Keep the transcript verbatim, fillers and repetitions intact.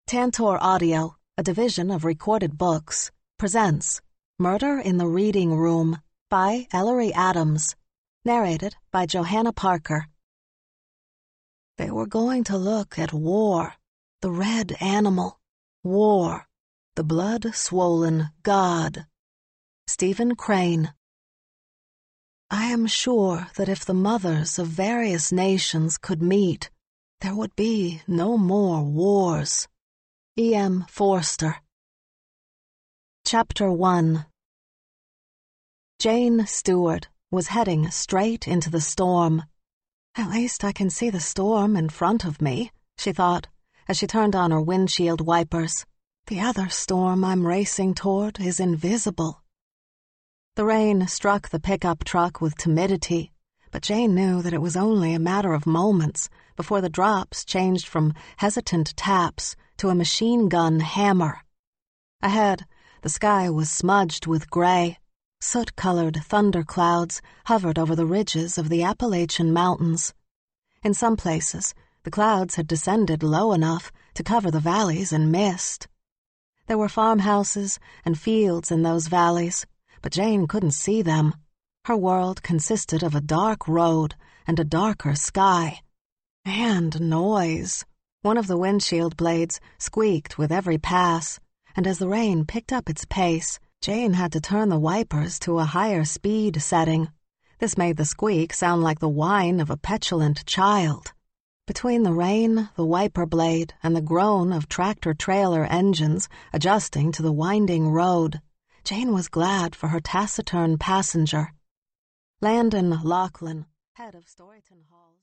Tantor Audio, a division of Recorded Books, presents Murder in the Reading Room by Ellery Adams, narrated by Johanna Parker. They were going to look at war, the red animal, war, the blood-swollen god. Stephen Crane. I am sure that if the mothers of various nations could meet, there would be no more wars. E M Forster. Chapter one. Jane Stewart was heading straight into the storm. At least I can see the storm in front of me, she thought, as she turned on her windshield wipers. The other storm I'm racing toward is invisible. The rain struck the pickup truck with timidity, but Jane knew that it was only a matter of moments before the drops changed from hesitant taps to a machine gun hammer. Ahead, the sky was smudged with gray. Soot-colored thunderclouds hovered over the ridges of the Appalachian Mountains. In some places, the clouds had descended low enough to cover the valleys in mist. There were farmhouses and fields in those valleys, but Jane couldn't see them. Her world consisted of a dark road and a darker sky. And noise. One of the windshield blades squeaked with every pass, and as the rain picked up its pace, Jane had to turn the wipers to a higher speed setting. This made the squeak sound like the whine of a petulant child. Between the rain, the wiper blade, and the groan of tractor-trailer engines adjusting to the winding road, Jane was glad for her taciturn passenger. Landon Lachlan, head of Storyton Hall.